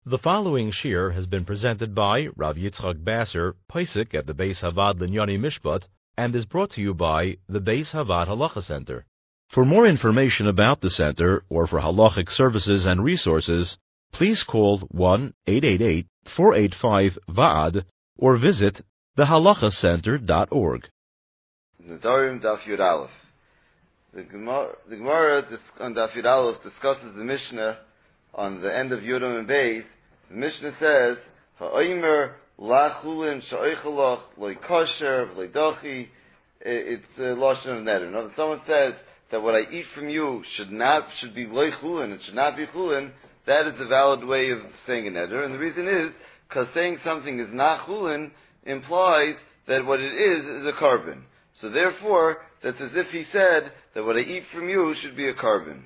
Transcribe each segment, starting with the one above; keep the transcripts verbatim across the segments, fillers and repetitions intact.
The following shir has been presented by Rav Yitzchak Basser, Pesach at the Beis Havad Linyani Mishpat, and is brought to you by the Beis Havad Halacha Center. For more information about the center or for halachic services and resources, please call one eight eight eight, four eight five, V A A D or visit the halacha center dot org. Nedarim Daf Yud Aleph. The Gemara, the Gemara on Daf Yud Aleph discusses the Mishnah on the end of Yudam and Beis. The Mishnah says, Ha'omer lachulin sha'oichalach loy kosher loy dochi. It's a lashon of neder. Now, if someone says that what I eat from you should not should be loy chulin, it should not be chulin, that is a valid way of saying a neder. And the reason is because saying something is not chulin implies that what it is is a carbon. So therefore, that's as if he said that what I eat from you should be a carbon.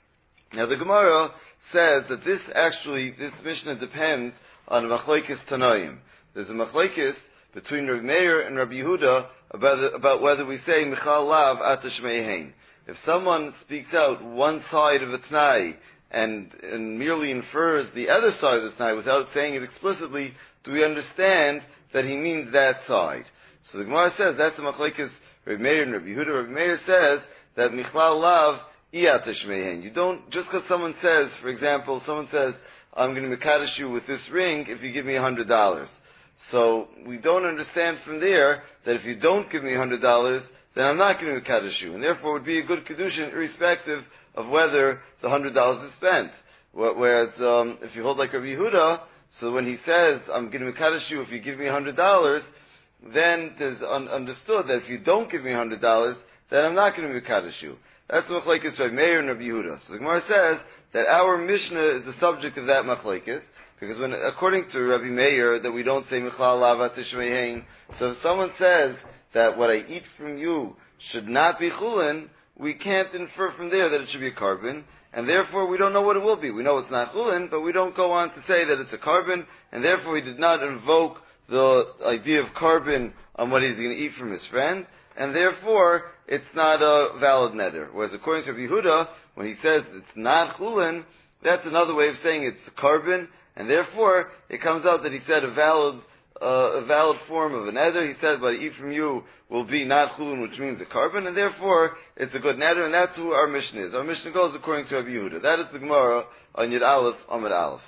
Now the Gemara says that this actually, this Mishnah depends on Machlokes Tanoim. There's a Machlokes between Rav Meir and Rabbi Yehuda about, about whether we say Michal Lav Atash Meihein. If someone speaks out one side of a Tnai and, and merely infers the other side of the Tnai without saying it explicitly, do we understand that he means that side? So the Gemara says that's the Machlokes Rav Meir and Rabbi Yehuda. Rav Meir says that Michal Lav Iyatash Meihen. You don't, just because someone says, for example, someone says, I'm going to Mekadosh you with this ring if you give me a hundred dollars. So, we don't understand from there that if you don't give me a hundred dollars, then I'm not going to Mekadosh you. And therefore it would be a good Kedushin irrespective of whether the hundred dollars is spent. Whereas, um, if you hold like Rabbi Yehuda, so when he says, I'm going to Mekadosh you if you give me a hundred dollars, then there's un- understood that if you don't give me a hundred dollars, then I'm not going to Mekadosh you. That's the Machlokes Rav Meir and Rabbi Yehuda. So the Gemara says that our Mishnah is the subject of that Machlokes, because when, according to Rabbi Meir, that we don't say Michal Lav Atash Meihein. So if someone says that what I eat from you should not be chulin, we can't infer from there that it should be a carbon, and therefore we don't know what it will be. We know it's not chulin, but we don't go on to say that it's a carbon, and therefore he did not invoke the idea of carbon on what he's going to eat from his friend, and therefore it's not a valid neder. Whereas according to Rabbi Yehuda, when he says it's not chulin, that's another way of saying it's carbon, and therefore it comes out that he said a valid uh, a valid form of a neder. He said, "What I eat from you will be not chulin," which means a carbon, and therefore it's a good neder, and that's who our Mishnah is. Our Mishnah goes according to Rabbi Yehuda. That is the Gemara on Yud Aleph, Amud Aleph.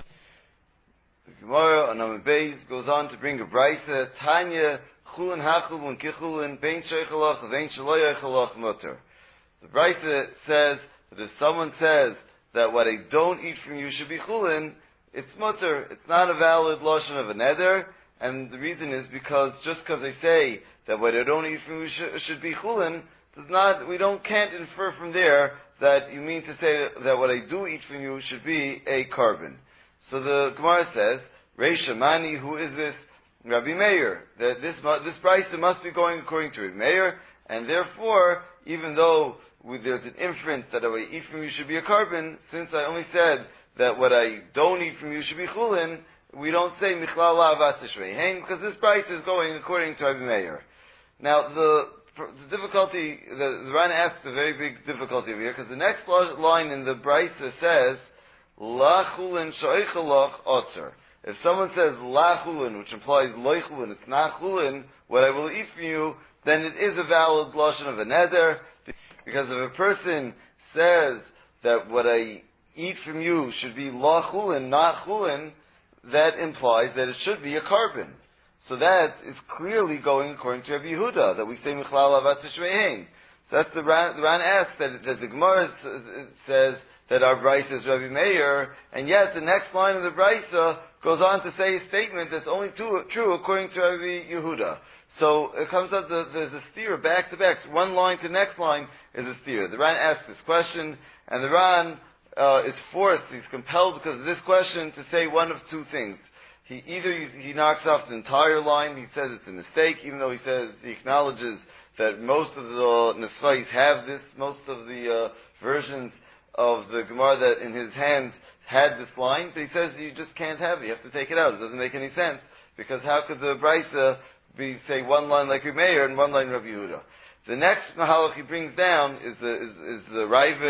The Gemara on Amud Beis goes on to bring a brayta, Tanya chulin hachulin kichulin bein sheichalach vein shelo yeichalach mutter. The brayta says that if someone says that what I don't eat from you should be chulin, it's mutter. It's not a valid lashon of a neder, and the reason is because just because they say that what I don't eat from you should, should be chulin, does not, we don't, can't infer from there that you mean to say that what I do eat from you should be a carbon. So the Gemara says, Reisha Mani, who is this? Rabbi Meir. That this this brayta must be going according to Rabbi Meir, and therefore, even though we, there's an inference that what I eat from you should be a carbon, since I only said that what I don't eat from you should be chulin, we don't say Michlal Lav Atash Meihein, because this brayta is going according to Rabbi Meir. Now, the, the difficulty, the, the Ran asks a very big difficulty over here, because the next line in the brayta says, La chulin sha'ichalach otzer. If someone says la chulin, which implies loy chulin, it's not chulin, what I will eat from you, then it is a valid lashon of a neder, because if a person says that what I eat from you should be la chulin, not chulin, that implies that it should be a carbon. So that is clearly going according to Rabbi Yehuda, that we say Michlal Lav Atash Meihein. So that's the Ran, the Ran asks that, that the Gemara says that our brayta is Rabbi Meir, and yet the next line of the brayta goes on to say a statement that's only two, true according to Rabbi Yehuda. So it comes out that there's a steer back to back. One line to the next line is a steer. The Ran asks this question, and the Ran uh, is forced, he's compelled because of this question to say one of two things. He either he knocks off the entire line, he says it's a mistake, even though he says he acknowledges that most of the Nesrais have this, most of the uh, versions of the Gemara that in his hands had this line, but he says you just can't have it, you have to take it out. It doesn't make any sense, because how could the brayta be, say, one line like Rabbi Meir and one line Rabbi Yehuda? The next mahalach he brings down is the, is, is the Ravid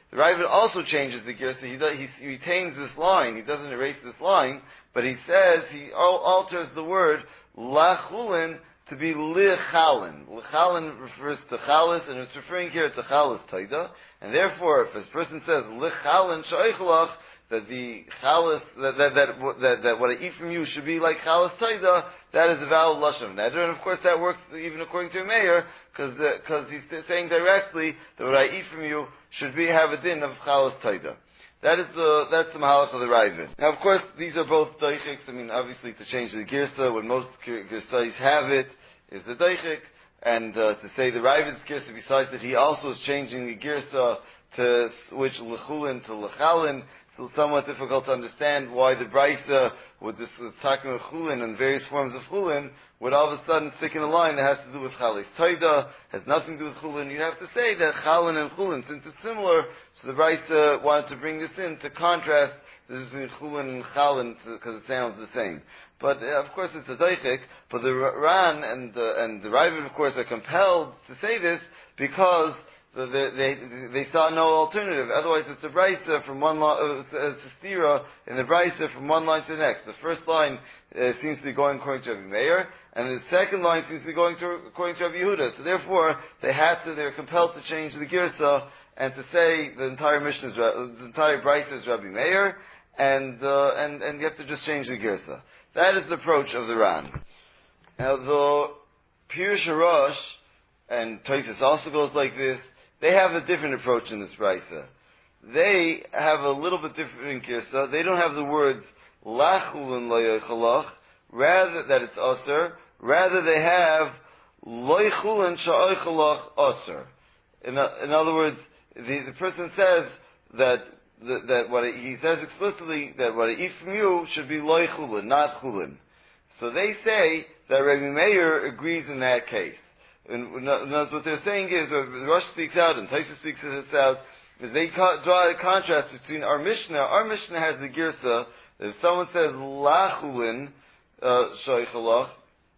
the Ravid also changes the Girsa. He, does, he, he retains this line. He doesn't erase this line, but he says, he al- alters the word lachulin to be lichalin. Lichalin refers to chalis, and it's referring here to chalis taida. And therefore, if this person says lichalin sha'ichalach, that the chalas, that, that, that, that, that what I eat from you should be like chalas taida, that is a valid lashon of neder. And of course that works even according to a mayor, because because he's saying directly that what I eat from you should be, have a din of chalas taida. That is the, that's the mahalach of the Ravid. Now of course these are both daichiks. I mean obviously to change the girsa, when most girsais have it, is the daichik. And uh, to say the Ravid's girsa, besides that he also is changing the girsa to switch lechulin to lechalin, it's somewhat difficult to understand why the Brisa, with this talking of chulin and various forms of chulin, would all of a sudden stick in a line that has to do with chalis taida, has nothing to do with chulin. You'd have to say that chalin and chulin, since it's similar, so the Brisa wanted to bring this in to contrast this between chulin and chalin, because it sounds the same. But uh, of course it's a daichik, but the Ran and the, and the Ravid of course are compelled to say this because So they, they they saw no alternative. Otherwise, it's a brisa from one line, uh, it's a stira in the brisa from one line to the next. The first line uh, seems to be going according to Rabbi Meir, and the second line seems to be going to, according to Rabbi Yehuda. So therefore, they had to, they're compelled to change the girsa and to say the entire mission is the entire brisa is Rabbi Meir, and uh, and and you have to just change the girsa. That is the approach of the Ran. Now the Pirush Harash and Tosfos also goes like this. They have a different approach in this brisa. They have a little bit different girsa. They don't have the words lachulun loyechalach, rather that it's aser. Rather they have loychulun sha'oichalach aser. In, in other words, the, the person says that that, that what he says explicitly that what I eat from you should be loychulun, not chulun. So they say that Rabbi Meir agrees in that case. And what they're saying is, or the Rosh speaks out, and Tosfos speaks it out, is they co- draw a contrast between our Mishnah. Our Mishnah has the girsa that if someone says lachulin shoichalach,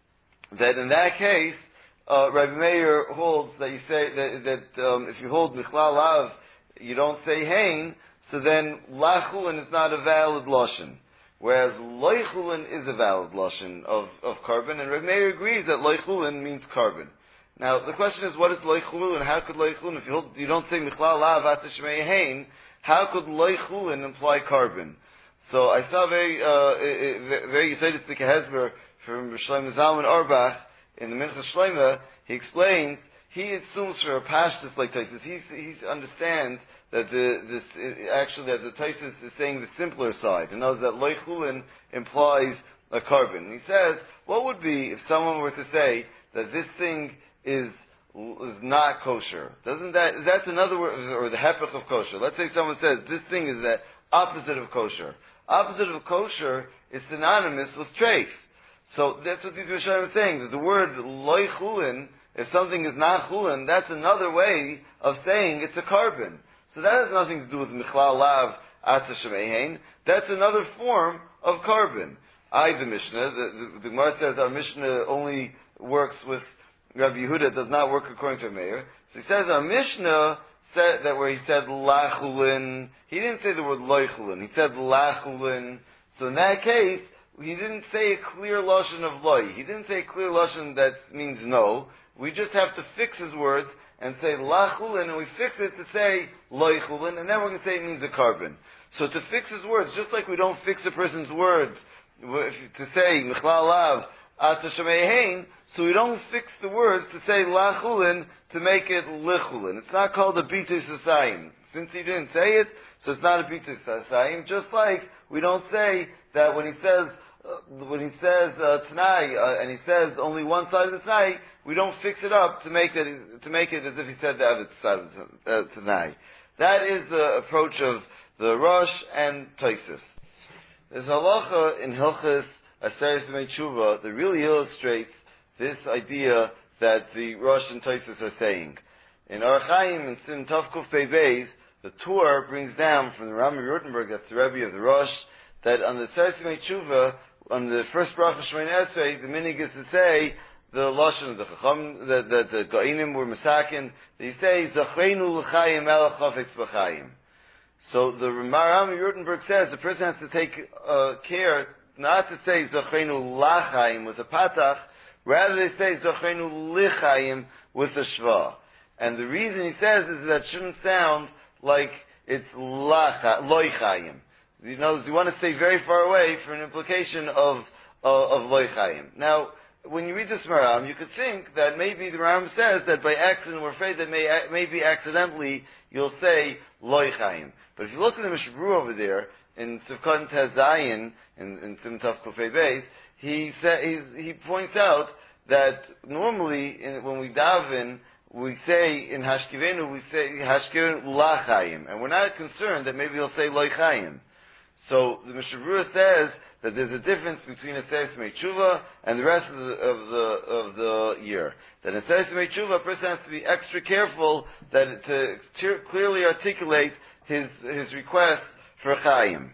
that in that case, uh, Rabbi Meir holds that you say that, that um, if you hold michlal lav, you don't say hein, so then lachulin is not a valid lashon. Whereas loichulin is a valid lashon of, of carbon, and Rabbi Meir agrees that loichulin means carbon. Now, the question is, what is loichulin, and how could loichulin, if you, hold, you don't say michlal lav atashmei hein, how could loichulin imply carbon? So I saw very, uh, very Yisaitistic hezber from Shlomo Zalman Auerbach in the Minchas Shlomo. He explains, he assumes for a pashtus like Tosfos, he, he understands that the, this, actually that the Tosfos is saying the simpler side, and knows that loichulin implies a carbon. He says, what would be if someone were to say that this thing is is not kosher? Doesn't that, that's another word, or the hepech of kosher. Let's say someone says this thing is the opposite of kosher. Opposite of kosher is synonymous with treif. So that's what these Rishonim are saying, that the word loy chulin, if something is not chulin, that's another way of saying it's a carbon. So that has nothing to do with michlal lav atza shemeihen. That's another form of carbon. I, the Mishnah, the, the, the Gemara says our Mishnah only works with Rabbi Yehuda, does not work according to Meir. So he says our Mishnah said that where he said lachulin, he didn't say the word loichulin, he said lachulin. So in that case, he didn't say a clear lashon of loy. He didn't say a clear lashon that means no. We just have to fix his words and say lachulin, and we fix it to say loichulin, and then we're going to say it means a carbon. So to fix his words, just like we don't fix a person's words to say michlal lav atza shemei hein, so we don't fix the words to say lachulin to make it lichulin. It's not called a bitus asayim. Since he didn't say it, so it's not a bitus asayim. Just like we don't say that when he says uh, when he says uh, t'nai uh, and he says only one side of the t'nai, we don't fix it up to make it to make it as if he said the other side of the uh, t'nai. That is the approach of the Rosh and Tosfos. There's halacha in Hilchos Aseres Yemei Tshuva that really illustrates this idea that the Rosh and Tosfos are saying. In Orach Chaim and Sim Tov Kuf Pei Beis, the Tur brings down from the Rami Rutenberg, that's the Rebbe of the Rosh, that on the Aseres Yemei Tshuva, on the first bracha Shemini Esrei, the minig is to say the lashon of the Chacham, that the, the Ga'inim were masakin. They say Zachreinu l'Chaim el Chafetz b'Chaim. So the Maharam Yurtenberg says the person has to take uh, care not to say Zochenu Lachayim with a patach, rather they say Zochenu Lichayim with a shva. And the reason he says is that it shouldn't sound like it's lacha, loichayim. You know, you want to stay very far away for an implication of of, of loichayim. Now, when you read this Maharam, you could think that maybe the Maharam says that by accident, we're afraid that may, maybe accidentally you'll say loichayim. But if you look at the Mishabru over there in Sivkot Tezayin in in Simtaf Kufay Beis, he sa- he points out that normally in, when we daven, we say in Hashkivenu, we say Hashkivenu Lachayim, and we're not concerned that maybe he'll say Loichayim. So the Mishabura says that there's a difference between a Seis Mei Tshuva and the rest of the of the of the year. That in Seis Mei Tshuva, a person has to be extra careful that to t- clearly articulate his his request for Chayim.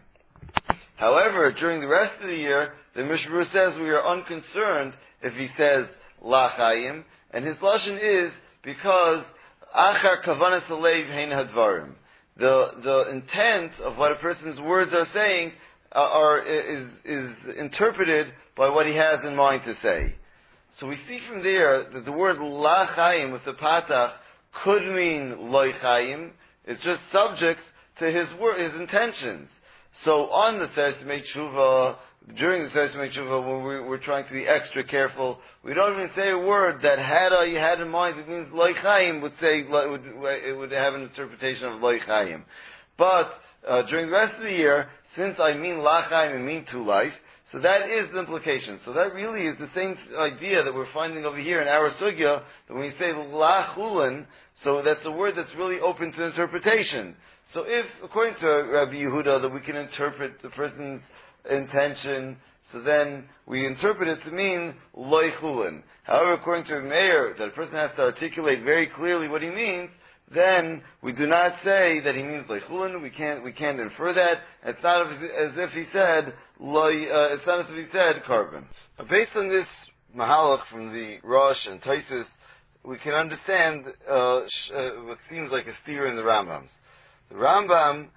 However, during the rest of the year, the Mishabura says we are unconcerned if he says Lachayim, and his lashon is because achar kavanas alev hein hadvarim. The the intent of what a person's words are saying uh, are is is interpreted by what he has in mind to say. So we see from there that the word lachayim with the patach could mean loichayim. It's just subject to his word, his intentions. So on the Seis Mei Tshuva, during the Seis Mei Tshuva, when we, we're trying to be extra careful, we don't even say a word that had uh, you had in mind. It means loichayim would say would it would have an interpretation of loichayim. But uh, during the rest of the year, since I mean lachayim and mean to life, so that is the implication. So that really is the same idea that we're finding over here in our sugya, that when we say lachulin, so that's a word that's really open to interpretation. So if, according to Rabbi Yehuda, that we can interpret the person's intention, so then we interpret it to mean loichulin. However, according to Meir, that a person has to articulate very clearly what he means, then we do not say that he means loichulin. We can't we can't infer that. It's not as, as if he said loi. Uh, it's not as if he said carbon. But based on this mahalach from the Rosh and Taisus, we can understand uh, sh- uh, what seems like a steer in the Rambams. The Rambam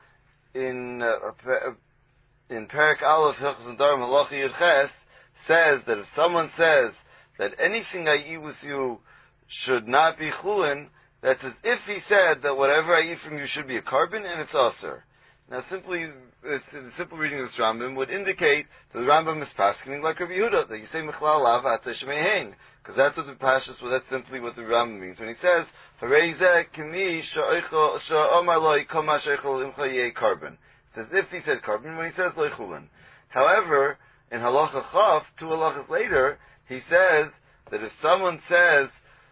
in uh, in Perek Aleph Hilchos Nedarim Halacha Yud Ches says that if someone says that anything I eat with you should not be chulin, that's as if he said that whatever I eat from you should be a carbon and it's aser. Now, simply the simple reading of this Rambam would indicate that the Rambam is paskening like Rabbi Yehuda, that you say Mechlal Lav Atah Shemehein, because that's what the Pashas. Well, that's simply what the Rambam means when he says Harei Zeh Kimi Sha'omar Loi Kol Ma Sheichel Imcha Yeh Carbon. It's as if he said carbon when he says Loi Chulin. However, in Halacha Chaf, two halachas later, he says that if someone says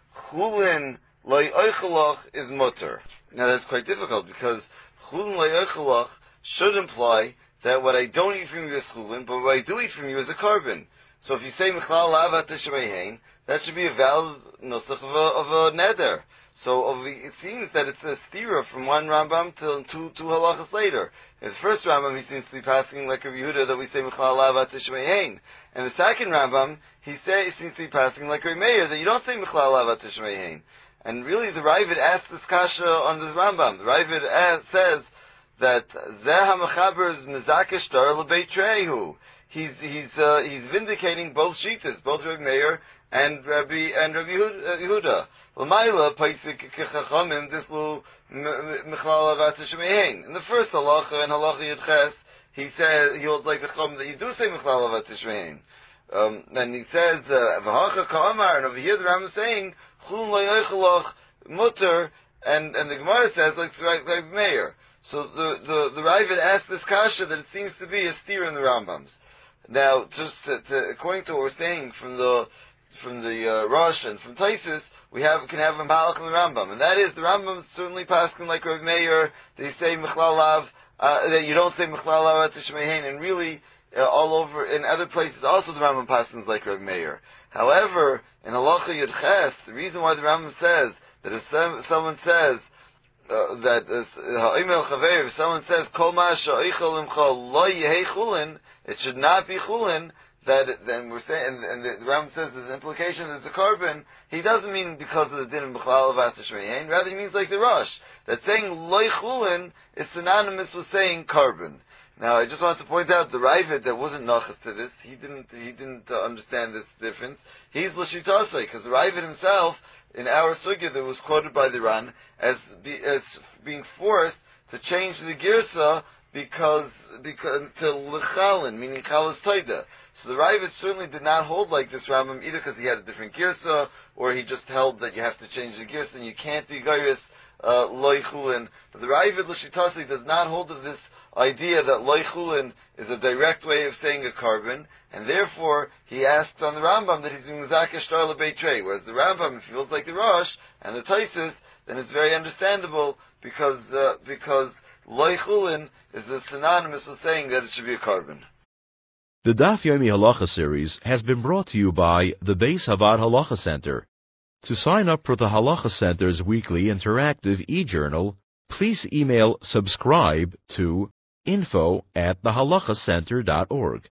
Chulin Loi Oichelach is mutter. Now that's quite difficult because Chulin Loi Oichelach should imply that what I don't eat from you is chulin, but what I do eat from you is a carbon. So if you say Mechlal Lav Atah Shemehein, that should be a valid nusach of a, of a neder. So it seems that it's a stira from one Rambam to two, two halachas later. In the first Rambam, he seems to be passing like Rabbi Yehuda that we say Mechlal Lav Atah Shemehein. And the second Rambam, he, say, he seems to be passing like Rabbi Meir that you don't say Mechlal Lav Atah Shemehein. And really, the Ravid asks this kasha on the Rambam. The Ravid asks, says that Zeh HaMechaber is Mezakeh Shtar L'Beit Trehu. He's he's uh, he's vindicating both shittas, both Rabbi Meir and Rabbi and Rabbi Yehuda. L'mayla Paisik Kechachamim Dislu Mechlal Lav Atah Shemehein. In the first halacha and halacha Yud Ches, he says he holds like the Chum that you do say Mechlal Lav Atah Shemehein. Um, and he says V'hacha Ka'amar, and over here the Rambam is saying Chulin Lo Yoichelach Mutter, and and the Gemara says like Rabbi Meir. So the the the Ravid asks this kasha that it seems to be a steer in the Rambams. Now, just to, to, according to what we're saying from the from the uh, Rosh and from Taisus, we have can have a malach in the Rambam, and that is the Rambam is certainly passing like Rabbi Meir. They say Mechlal Lav, uh, that you don't say Mechlal Lav Atah Shemehein, and really uh, all over in other places also the Rambam passes like Rabbi Meir. However, in Halacha Yud Ches, the reason why the Rambam says that if some, someone says Uh, that uh, if someone says Kol Ma Sha'oichel Imcha Lo Yehei Chulin, it should not be Chulin, that then we're saying, and, and the, the Rambam says there's an implication there's a carbon, he doesn't mean because of the din of B'chlal of Asher Shmei, rather he means like the Rosh, that saying Loi Chulin is synonymous with saying carbon. Now, I just want to point out the Ravid that wasn't nachas to this. He didn't. He didn't uh, understand this difference. He's l'shitasei because the Ravid himself in our sugya that was quoted by the Ran as be, as being forced to change the girsa because because to lechalin, meaning chalas toida. So the Ravid certainly did not hold like this Rambam either because he had a different girsa, or he just held that you have to change the girsa and you can't be gairis uh, loy chulin. But the Ravid l'shitasei does not hold of this idea that loy chulin is a direct way of saying a carbon, and therefore he asks on the Rambam that he's doing zakeh shtar lebeitrei. Whereas the Rambam, if he feels like the Rosh and the Taisus, then it's very understandable because uh, because loy chulin is the synonymous with saying that it should be a carbon. The Daf Yomi Halacha series has been brought to you by the Beis Havad Halacha Center. To sign up for the Halacha Center's weekly interactive e-journal, please email subscribe to info at the halacha center dot org.